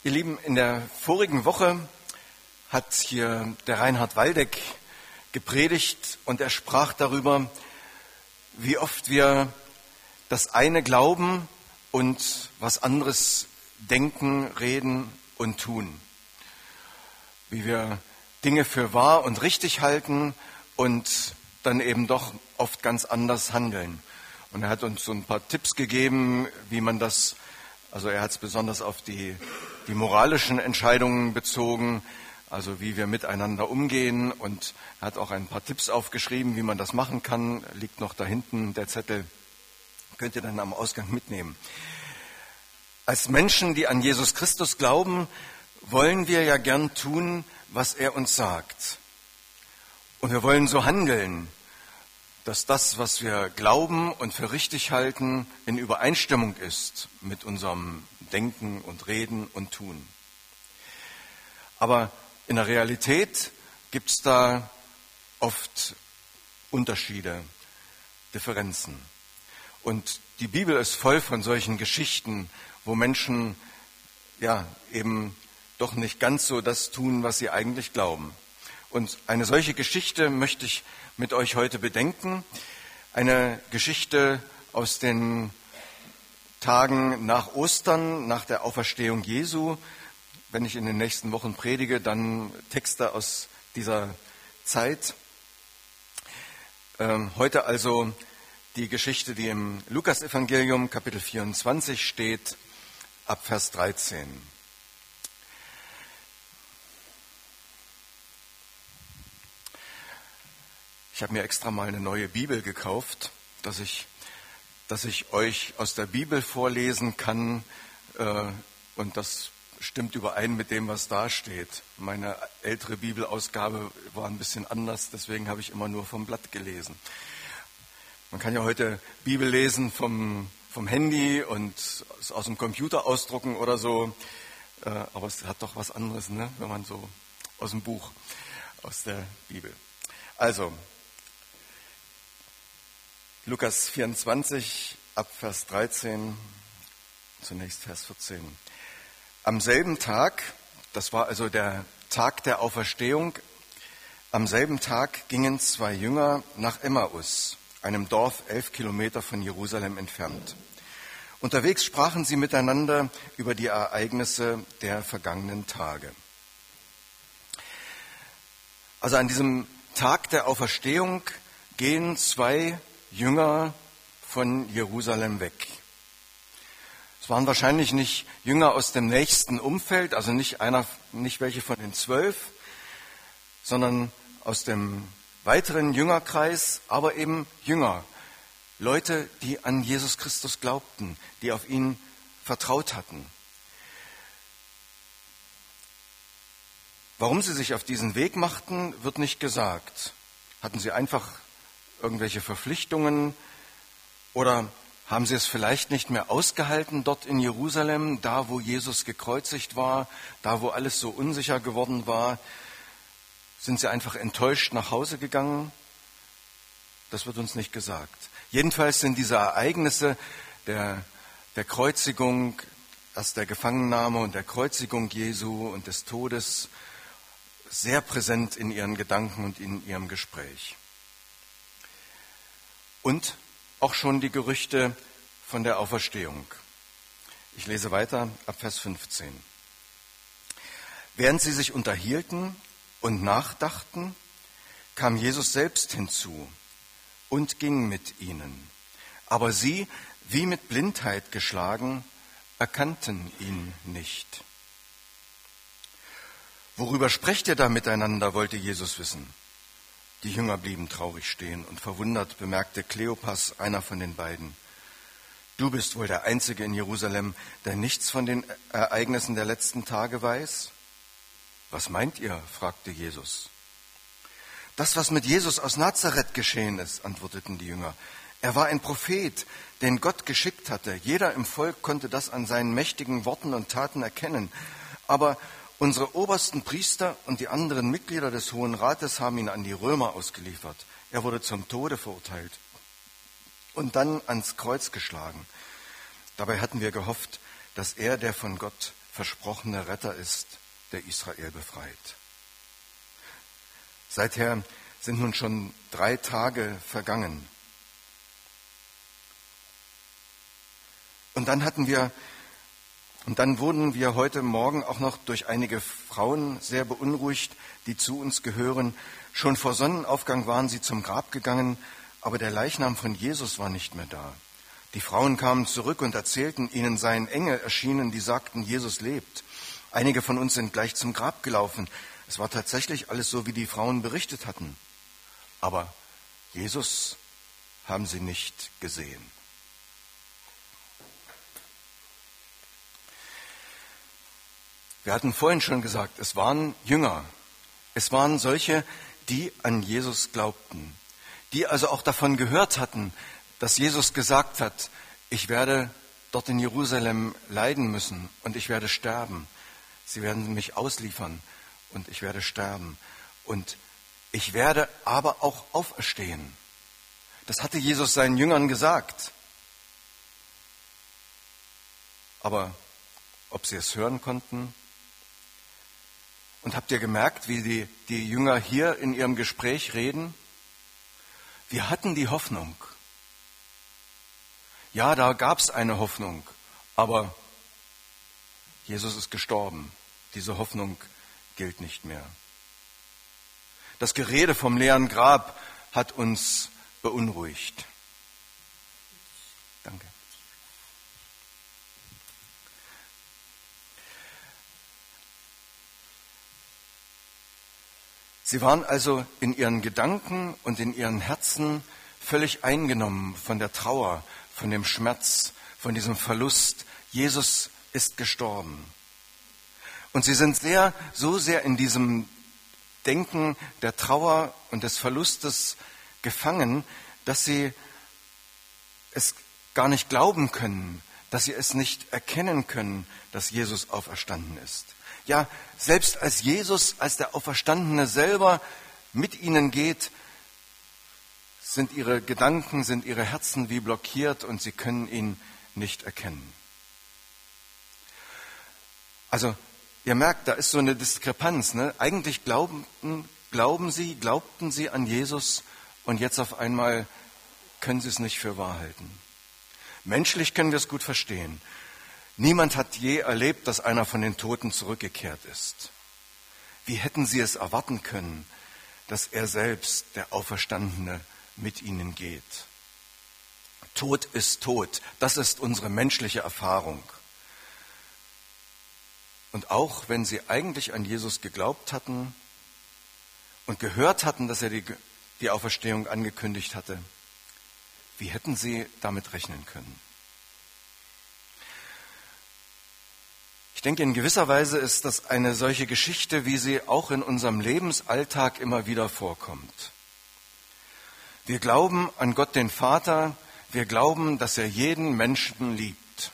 Ihr Lieben, in der vorigen Woche hat hier der Reinhard Waldeck gepredigt und er sprach darüber, wie oft wir das eine glauben und was anderes denken, reden und tun. Wie wir Dinge für wahr und richtig halten und dann eben doch oft ganz anders handeln. Und er hat uns so ein paar Tipps gegeben, wie man das, also er hat es besonders auf die moralischen Entscheidungen bezogen, also wie wir miteinander umgehen, und er hat auch ein paar Tipps aufgeschrieben, wie man das machen kann, liegt noch da hinten der Zettel, könnt ihr dann am Ausgang mitnehmen. Als Menschen, die an Jesus Christus glauben, wollen wir ja gern tun, was er uns sagt. Und wir wollen so handeln, dass das, was wir glauben und für richtig halten, in Übereinstimmung ist mit unserem Denken und Reden und Tun. Aber in der Realität gibt es da oft Unterschiede, Differenzen. Und die Bibel ist voll von solchen Geschichten, wo Menschen ja eben doch nicht ganz so das tun, was sie eigentlich glauben. Und eine solche Geschichte möchte ich mit euch heute bedenken. Eine Geschichte aus den Tagen nach Ostern, nach der Auferstehung Jesu. Wenn ich in den nächsten Wochen predige, dann Texte aus dieser Zeit. Heute also die Geschichte, die im Lukasevangelium Kapitel 24 steht, ab Vers 13. Ich habe mir extra mal eine neue Bibel gekauft, dass ich euch aus der Bibel vorlesen kann, und das stimmt überein mit dem, was da steht. Meine ältere Bibelausgabe war ein bisschen anders, deswegen habe ich immer nur vom Blatt gelesen. Man kann ja heute Bibel lesen vom Handy und aus dem Computer ausdrucken oder so, aber es hat doch was anderes, ne? Wenn man so aus dem Buch, aus der Bibel. Also, Lukas 24, ab Vers 13, zunächst Vers 14. Am selben Tag, das war also der Tag der Auferstehung, am selben Tag gingen zwei Jünger nach Emmaus, einem Dorf 11 Kilometer von Jerusalem entfernt. Unterwegs sprachen sie miteinander über die Ereignisse der vergangenen Tage. Also an diesem Tag der Auferstehung gehen zwei Jünger von Jerusalem weg. Es waren wahrscheinlich nicht Jünger aus dem nächsten Umfeld, also nicht welche von den 12, sondern aus dem weiteren Jüngerkreis, aber eben Jünger, Leute, die an Jesus Christus glaubten, die auf ihn vertraut hatten. Warum sie sich auf diesen Weg machten, wird nicht gesagt. Hatten sie einfach irgendwelche Verpflichtungen oder haben sie es vielleicht nicht mehr ausgehalten dort in Jerusalem, da wo Jesus gekreuzigt war, da wo alles so unsicher geworden war? Sind sie einfach enttäuscht nach Hause gegangen? Das wird uns nicht gesagt. Jedenfalls sind diese Ereignisse der Kreuzigung, erst der Gefangennahme und der Kreuzigung Jesu und des Todes sehr präsent in ihren Gedanken und in ihrem Gespräch. Und auch schon die Gerüchte von der Auferstehung. Ich lese weiter ab Vers 15. Während sie sich unterhielten und nachdachten, kam Jesus selbst hinzu und ging mit ihnen. Aber sie, wie mit Blindheit geschlagen, erkannten ihn nicht. Worüber sprecht ihr da miteinander, wollte Jesus wissen. Die Jünger blieben traurig stehen und verwundert bemerkte Kleopas, einer von den beiden: Du bist wohl der Einzige in Jerusalem, der nichts von den Ereignissen der letzten Tage weiß? Was meint ihr? Fragte Jesus. Das, was mit Jesus aus Nazareth geschehen ist, antworteten die Jünger. Er war ein Prophet, den Gott geschickt hatte. Jeder im Volk konnte das an seinen mächtigen Worten und Taten erkennen. Aber unsere obersten Priester und die anderen Mitglieder des Hohen Rates haben ihn an die Römer ausgeliefert. Er wurde zum Tode verurteilt und dann ans Kreuz geschlagen. Dabei hatten wir gehofft, dass er der von Gott versprochene Retter ist, der Israel befreit. Seither sind nun schon 3 Tage vergangen. Und dann wurden wir heute Morgen auch noch durch einige Frauen sehr beunruhigt, die zu uns gehören. Schon vor Sonnenaufgang waren sie zum Grab gegangen, aber der Leichnam von Jesus war nicht mehr da. Die Frauen kamen zurück und erzählten, ihnen seien Engel erschienen, die sagten, Jesus lebt. Einige von uns sind gleich zum Grab gelaufen. Es war tatsächlich alles so, wie die Frauen berichtet hatten. Aber Jesus haben sie nicht gesehen. Wir hatten vorhin schon gesagt, es waren Jünger. Es waren solche, die an Jesus glaubten, die also auch davon gehört hatten, dass Jesus gesagt hat, ich werde dort in Jerusalem leiden müssen und ich werde sterben. Sie werden mich ausliefern und ich werde sterben. Und ich werde aber auch auferstehen. Das hatte Jesus seinen Jüngern gesagt. Aber ob sie es hören konnten? Und habt ihr gemerkt, wie die Jünger hier in ihrem Gespräch reden? Wir hatten die Hoffnung. Ja, da gab es eine Hoffnung, aber Jesus ist gestorben. Diese Hoffnung gilt nicht mehr. Das Gerede vom leeren Grab hat uns beunruhigt. Danke. Sie waren also in ihren Gedanken und in ihren Herzen völlig eingenommen von der Trauer, von dem Schmerz, von diesem Verlust. Jesus ist gestorben. Und sie sind so sehr in diesem Denken der Trauer und des Verlustes gefangen, dass sie es gar nicht glauben können, dass sie es nicht erkennen können, dass Jesus auferstanden ist. Ja, selbst als Jesus, als der Auferstandene selber mit ihnen geht, sind ihre Gedanken, sind ihre Herzen wie blockiert und sie können ihn nicht erkennen. Also, ihr merkt, da ist so eine Diskrepanz. Ne? Eigentlich glaubten sie an Jesus und jetzt auf einmal können sie es nicht für wahr halten. Menschlich können wir es gut verstehen. Niemand hat je erlebt, dass einer von den Toten zurückgekehrt ist. Wie hätten sie es erwarten können, dass er selbst, der Auferstandene, mit ihnen geht? Tod ist tot. Das ist unsere menschliche Erfahrung. Und auch wenn sie eigentlich an Jesus geglaubt hatten und gehört hatten, dass er die Auferstehung angekündigt hatte, wie hätten sie damit rechnen können? Ich denke, in gewisser Weise ist das eine solche Geschichte, wie sie auch in unserem Lebensalltag immer wieder vorkommt. Wir glauben an Gott den Vater, wir glauben, dass er jeden Menschen liebt.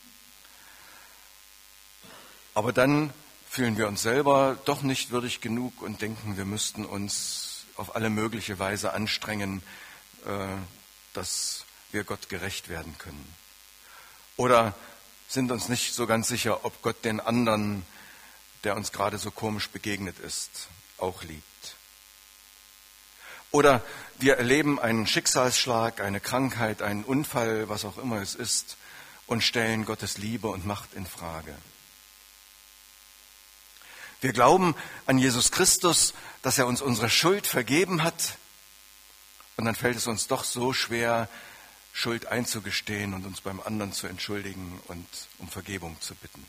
Aber dann fühlen wir uns selber doch nicht würdig genug und denken, wir müssten uns auf alle mögliche Weise anstrengen, dass wir Gott gerecht werden können. Oder sind uns nicht so ganz sicher, ob Gott den anderen, der uns gerade so komisch begegnet ist, auch liebt. Oder wir erleben einen Schicksalsschlag, eine Krankheit, einen Unfall, was auch immer es ist, und stellen Gottes Liebe und Macht in Frage. Wir glauben an Jesus Christus, dass er uns unsere Schuld vergeben hat, und dann fällt es uns doch so schwer, Schuld einzugestehen und uns beim anderen zu entschuldigen und um Vergebung zu bitten.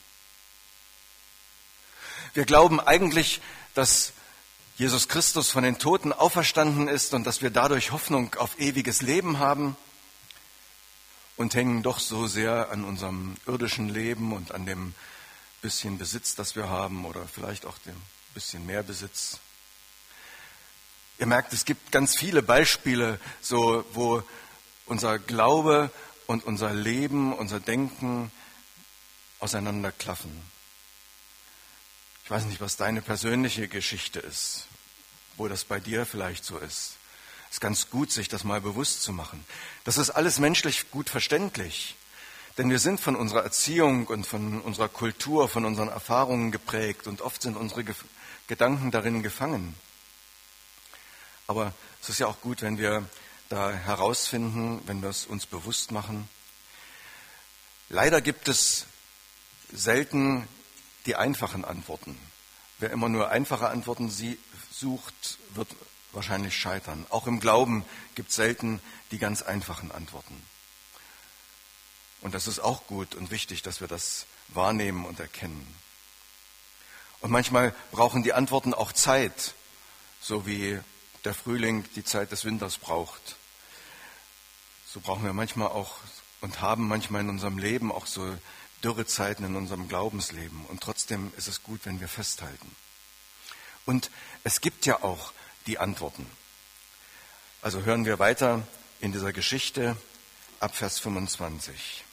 Wir glauben eigentlich, dass Jesus Christus von den Toten auferstanden ist und dass wir dadurch Hoffnung auf ewiges Leben haben und hängen doch so sehr an unserem irdischen Leben und an dem bisschen Besitz, das wir haben oder vielleicht auch dem bisschen mehr Besitz. Ihr merkt, es gibt ganz viele Beispiele, so wo unser Glaube und unser Leben, unser Denken auseinanderklaffen. Ich weiß nicht, was deine persönliche Geschichte ist, wo das bei dir vielleicht so ist. Es ist ganz gut, sich das mal bewusst zu machen. Das ist alles menschlich gut verständlich. Denn wir sind von unserer Erziehung und von unserer Kultur, von unseren Erfahrungen geprägt und oft sind unsere Gedanken darin gefangen. Aber es ist ja auch gut, wenn wir da herausfinden, wenn wir es uns bewusst machen. Leider gibt es selten die einfachen Antworten. Wer immer nur einfache Antworten sucht, wird wahrscheinlich scheitern. Auch im Glauben gibt es selten die ganz einfachen Antworten. Und das ist auch gut und wichtig, dass wir das wahrnehmen und erkennen. Und manchmal brauchen die Antworten auch Zeit, so wie der Frühling die Zeit des Winters braucht. So brauchen wir manchmal auch und haben manchmal in unserem Leben auch so Dürrezeiten in unserem Glaubensleben. Und trotzdem ist es gut, wenn wir festhalten. Und es gibt ja auch die Antworten. Also hören wir weiter in dieser Geschichte ab Vers 25.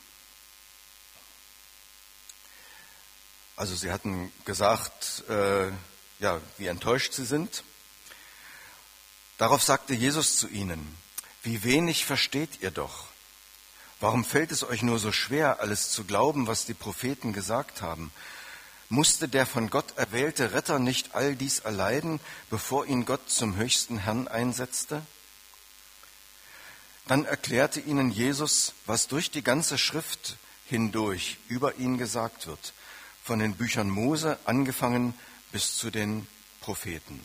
Also sie hatten gesagt, wie enttäuscht sie sind. Darauf sagte Jesus zu ihnen: Wie wenig versteht ihr doch? Warum fällt es euch nur so schwer, alles zu glauben, was die Propheten gesagt haben? Musste der von Gott erwählte Retter nicht all dies erleiden, bevor ihn Gott zum höchsten Herrn einsetzte? Dann erklärte ihnen Jesus, was durch die ganze Schrift hindurch über ihn gesagt wird, von den Büchern Mose angefangen bis zu den Propheten.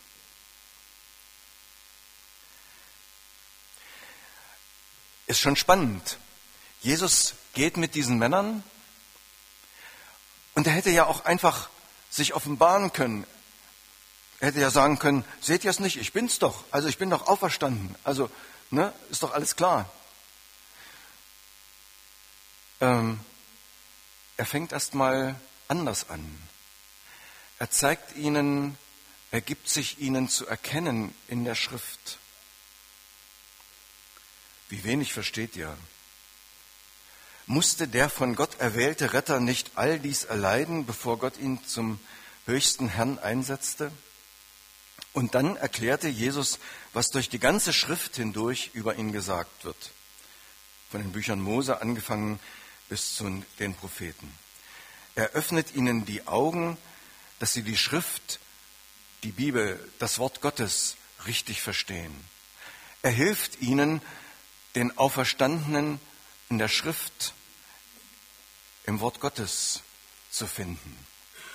Ist schon spannend. Jesus geht mit diesen Männern und er hätte ja auch einfach sich offenbaren können. Er hätte ja sagen können, seht ihr es nicht, ich bin's doch. Also ich bin doch auferstanden. Also, ist doch alles klar. Er fängt erst mal anders an. Er zeigt ihnen, er gibt sich ihnen zu erkennen in der Schrift. Wie wenig versteht ihr? Musste der von Gott erwählte Retter nicht all dies erleiden, bevor Gott ihn zum höchsten Herrn einsetzte? Und dann erklärte Jesus, was durch die ganze Schrift hindurch über ihn gesagt wird. Von den Büchern Mose angefangen bis zu den Propheten. Er öffnet ihnen die Augen, dass sie die Schrift, die Bibel, das Wort Gottes richtig verstehen. Er hilft ihnen, den Auferstandenen in der Schrift, im Wort Gottes zu finden.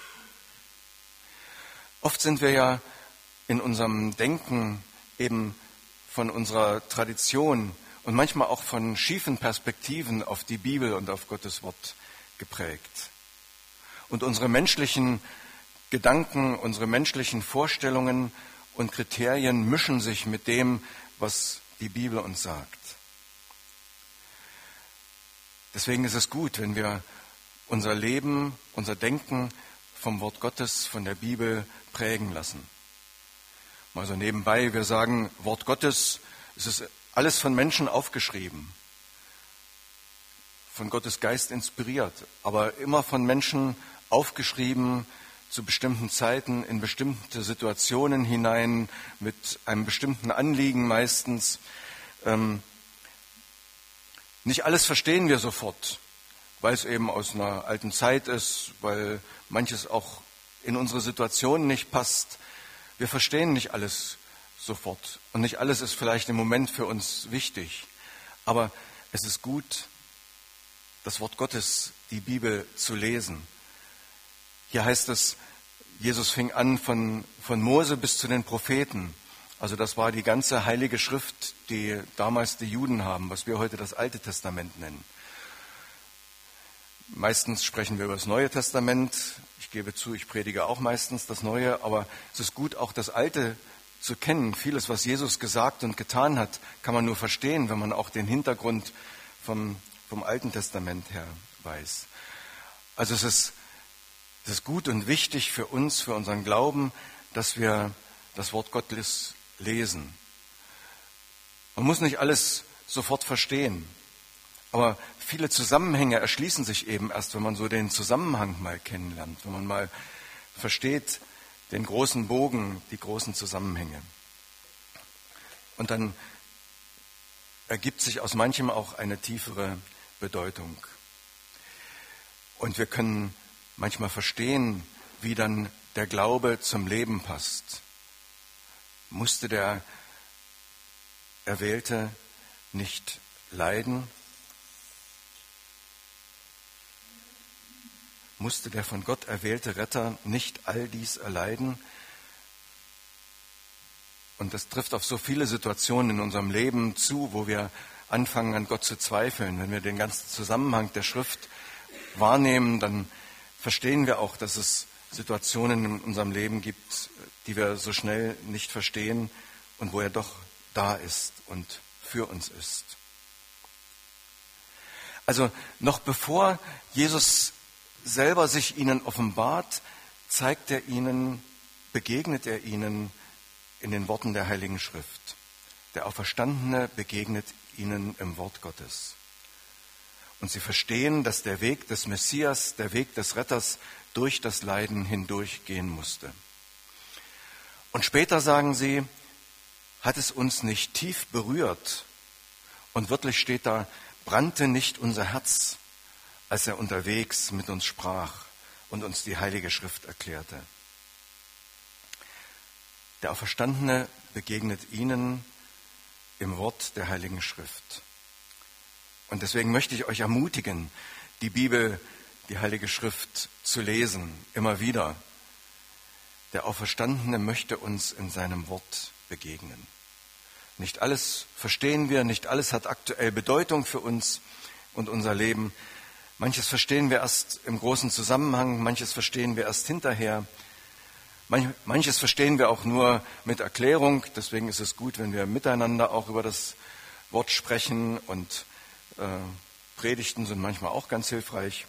Oft sind wir ja in unserem Denken eben von unserer Tradition und manchmal auch von schiefen Perspektiven auf die Bibel und auf Gottes Wort geprägt. Und unsere menschlichen Gedanken, unsere menschlichen Vorstellungen und Kriterien mischen sich mit dem, was die Bibel uns sagt. Deswegen ist es gut, wenn wir unser Leben, unser Denken vom Wort Gottes, von der Bibel prägen lassen. Mal so nebenbei, wir sagen, Wort Gottes, es ist alles von Menschen aufgeschrieben, von Gottes Geist inspiriert, aber immer von Menschen aufgeschrieben, zu bestimmten Zeiten, in bestimmte Situationen hinein, mit einem bestimmten Anliegen meistens. Nicht alles verstehen wir sofort, weil es eben aus einer alten Zeit ist, weil manches auch in unsere Situation nicht passt. Wir verstehen nicht alles sofort und nicht alles ist vielleicht im Moment für uns wichtig. Aber es ist gut, das Wort Gottes, die Bibel zu lesen. Hier heißt es, Jesus fing an von Mose bis zu den Propheten. Also das war die ganze heilige Schrift, die damals die Juden haben, was wir heute das Alte Testament nennen. Meistens sprechen wir über das Neue Testament. Ich gebe zu, ich predige auch meistens das Neue, aber es ist gut, auch das Alte zu kennen. Vieles, was Jesus gesagt und getan hat, kann man nur verstehen, wenn man auch den Hintergrund vom Alten Testament her weiß. Also es ist gut und wichtig für uns, für unseren Glauben, dass wir das Wort Gottes lesen. Man muss nicht alles sofort verstehen, aber viele Zusammenhänge erschließen sich eben erst, wenn man so den Zusammenhang mal kennenlernt, wenn man mal versteht den großen Bogen, die großen Zusammenhänge. Und dann ergibt sich aus manchem auch eine tiefere Bedeutung. Und wir können manchmal verstehen, wie dann der Glaube zum Leben passt. Musste der Erwählte nicht leiden? Musste der von Gott erwählte Retter nicht all dies erleiden? Und das trifft auf so viele Situationen in unserem Leben zu, wo wir anfangen, an Gott zu zweifeln. Wenn wir den ganzen Zusammenhang der Schrift wahrnehmen, dann verstehen wir auch, dass es Situationen in unserem Leben gibt, die wir so schnell nicht verstehen und wo er doch da ist und für uns ist. Also noch bevor Jesus selber sich ihnen offenbart, begegnet er ihnen in den Worten der Heiligen Schrift. Der Auferstandene begegnet ihnen im Wort Gottes. Und sie verstehen, dass der Weg des Messias, der Weg des Retters durch das Leiden hindurchgehen musste. Und später sagen sie, hat es uns nicht tief berührt? Und wörtlich steht da, brannte nicht unser Herz, als er unterwegs mit uns sprach und uns die Heilige Schrift erklärte. Der Auferstandene begegnet ihnen im Wort der Heiligen Schrift. Und deswegen möchte ich euch ermutigen, die Bibel, die Heilige Schrift zu lesen, immer wieder. Der Auferstandene möchte uns in seinem Wort begegnen. Nicht alles verstehen wir, nicht alles hat aktuell Bedeutung für uns und unser Leben. Manches verstehen wir erst im großen Zusammenhang, manches verstehen wir erst hinterher. Manches verstehen wir auch nur mit Erklärung. Deswegen ist es gut, wenn wir miteinander auch über das Wort sprechen, und Predigten sind manchmal auch ganz hilfreich.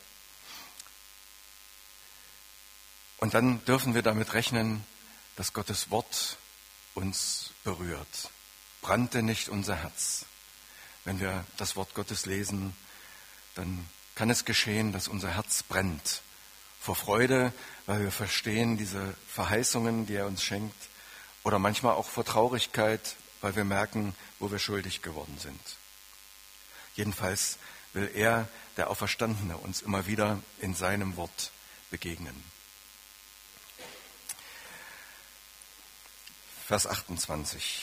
Und dann dürfen wir damit rechnen, dass Gottes Wort uns berührt. Brannte nicht unser Herz. Wenn wir das Wort Gottes lesen, dann kann es geschehen, dass unser Herz brennt vor Freude, weil wir verstehen diese Verheißungen, die er uns schenkt, oder manchmal auch vor Traurigkeit, weil wir merken, wo wir schuldig geworden sind. Jedenfalls will er, der Auferstandene, uns immer wieder in seinem Wort begegnen. Vers 28.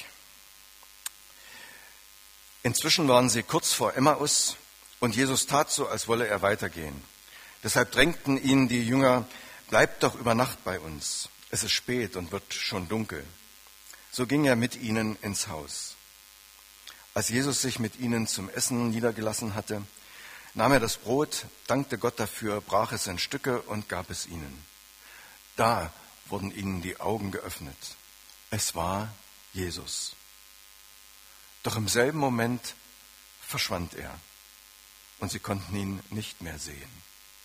Inzwischen waren sie kurz vor Emmaus und Jesus tat so, als wolle er weitergehen. Deshalb drängten ihn die Jünger, bleibt doch über Nacht bei uns. Es ist spät und wird schon dunkel. So ging er mit ihnen ins Haus. Als Jesus sich mit ihnen zum Essen niedergelassen hatte, nahm er das Brot, dankte Gott dafür, brach es in Stücke und gab es ihnen. Da wurden ihnen die Augen geöffnet. Es war Jesus. Doch im selben Moment verschwand er und sie konnten ihn nicht mehr sehen.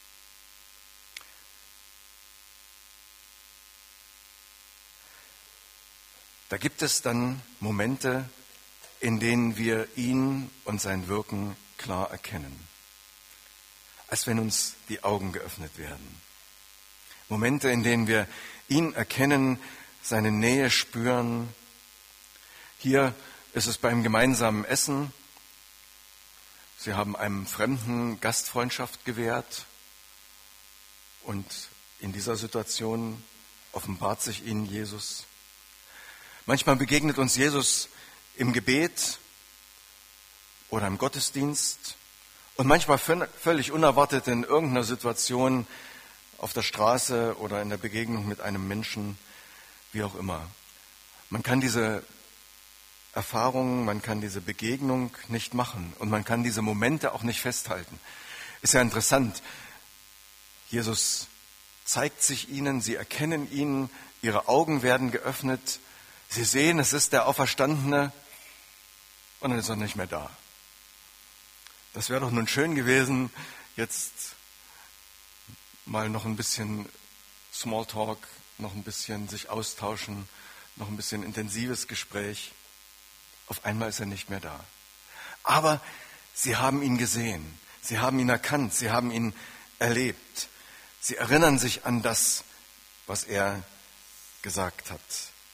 Da gibt es dann Momente, in denen wir ihn und sein Wirken klar erkennen, als wenn uns die Augen geöffnet werden. Momente, in denen wir ihn erkennen, seine Nähe spüren. Hier ist es beim gemeinsamen Essen. Sie haben einem Fremden Gastfreundschaft gewährt und in dieser Situation offenbart sich ihnen Jesus. Manchmal begegnet uns Jesus im Gebet oder im Gottesdienst und manchmal völlig unerwartet in irgendeiner Situation auf der Straße oder in der Begegnung mit einem Menschen, wie auch immer. Man kann diese Erfahrungen, man kann diese Begegnung nicht machen und man kann diese Momente auch nicht festhalten. Ist ja interessant. Jesus zeigt sich ihnen, sie erkennen ihn, ihre Augen werden geöffnet, sie sehen, es ist der Auferstandene und dann ist er nicht mehr da. Das wäre doch nun schön gewesen, jetzt mal noch ein bisschen Smalltalk, noch ein bisschen sich austauschen, noch ein bisschen intensives Gespräch. Auf einmal ist er nicht mehr da. Aber sie haben ihn gesehen, sie haben ihn erkannt, sie haben ihn erlebt. Sie erinnern sich an das, was er gesagt hat.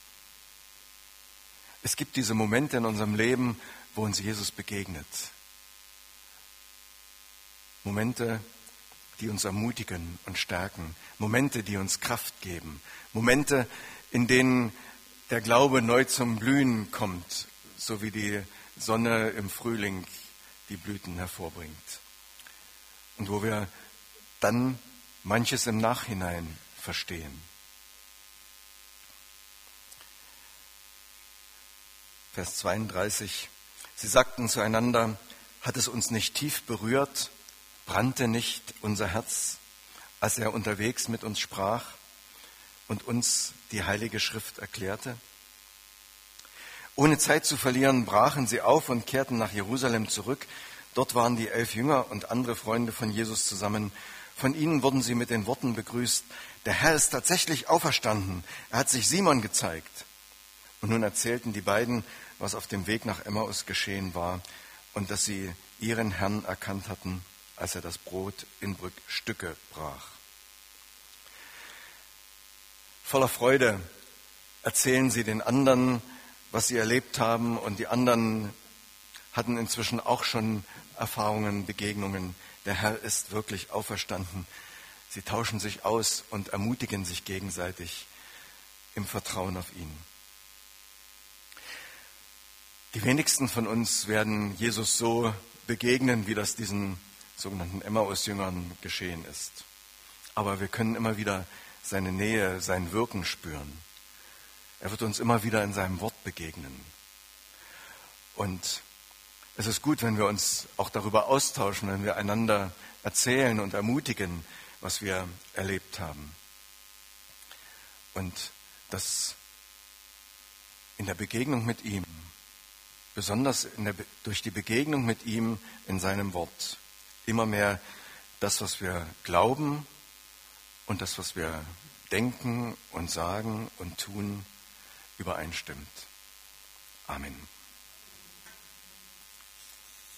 Es gibt diese Momente in unserem Leben, wo uns Jesus begegnet. Momente, die uns ermutigen und stärken, Momente, die uns Kraft geben, Momente, in denen der Glaube neu zum Blühen kommt, so wie die Sonne im Frühling die Blüten hervorbringt. Und wo wir dann manches im Nachhinein verstehen. Vers 32. Sie sagten zueinander, hat es uns nicht tief berührt, brannte nicht unser Herz, als er unterwegs mit uns sprach und uns die Heilige Schrift erklärte? Ohne Zeit zu verlieren, brachen sie auf und kehrten nach Jerusalem zurück. Dort waren die 11 Jünger und andere Freunde von Jesus zusammen. Von ihnen wurden sie mit den Worten begrüßt, der Herr ist tatsächlich auferstanden, er hat sich Simon gezeigt. Und nun erzählten die beiden, was auf dem Weg nach Emmaus geschehen war und dass sie ihren Herrn erkannt hatten, als er das Brot in Stücke brach. Voller Freude erzählen sie den anderen, was sie erlebt haben, und die anderen hatten inzwischen auch schon Erfahrungen, Begegnungen. Der Herr ist wirklich auferstanden. Sie tauschen sich aus und ermutigen sich gegenseitig im Vertrauen auf ihn. Die wenigsten von uns werden Jesus so begegnen, wie das diesen sogenannten Emmaus-Jüngern geschehen ist. Aber wir können immer wieder seine Nähe, sein Wirken spüren. Er wird uns immer wieder in seinem Wort begegnen. Und es ist gut, wenn wir uns auch darüber austauschen, wenn wir einander erzählen und ermutigen, was wir erlebt haben. Und dass in der Begegnung mit ihm, besonders durch die Begegnung mit ihm in seinem Wort, immer mehr das, was wir glauben und das, was wir denken und sagen und tun, übereinstimmt. Amen.